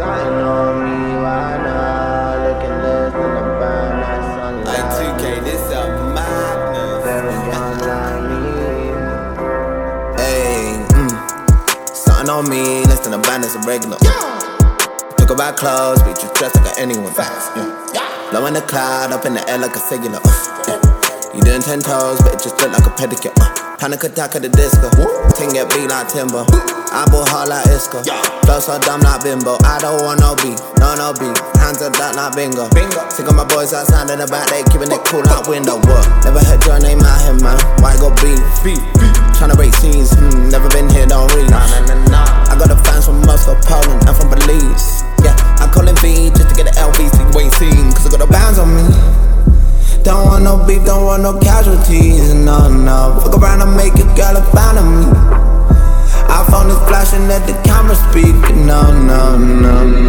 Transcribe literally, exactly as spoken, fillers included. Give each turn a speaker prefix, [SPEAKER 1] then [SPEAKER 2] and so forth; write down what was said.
[SPEAKER 1] Stunting on me, why not? Looking less than a burn, that's sunlight.
[SPEAKER 2] Like two K, this a madness.
[SPEAKER 1] Very young like me.
[SPEAKER 2] Hey, mm. Stunting on me, less than a band, that's a regular. Talk about clothes, bitch, you dress like anyone. Facts, yeah. Low in the cloud, up in the air like a singular. Uh, yeah. You doing ten toes, but it just look like a pedicure. Uh, Panic attack at the disco. Ting get beat like timber. I bought hard like Isco. Flow so dumb like bimbo. I don't want no beef, no no beef. Hands up that like bingo. Sick of my boys outside in the back, they keeping it cool out window. What? Never heard your name out here, man. Why go beef? Tryna break scenes, hmm, never been here, don't read. Nah, nah, nah, nah. I got the fans from Moscow, Poland, and from Belize. Yeah, I'm calling V just to get the L V, so you ain't seen. Cause I got the bands on me. Don't want no beef, don't want no casualties, no, no. Fuck around and make a girl a fan of me. iPhone is flashing at the camera speed, no, no, no, no.